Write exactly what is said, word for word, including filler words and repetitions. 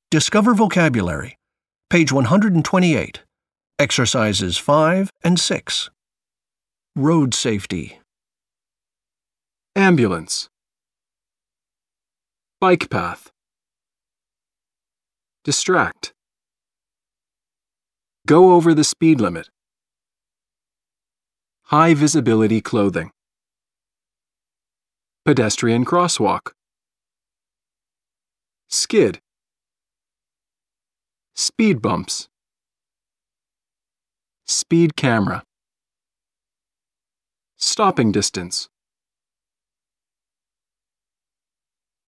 Discover vocabulary. Page one hundred twenty-eight. Exercises five and six. Road safety. Ambulance. Bike path. Distract. Go over the speed limit. High visibility clothing. Pedestrian crosswalk. Skid. Speed bumps. Speed camera. Stopping distance.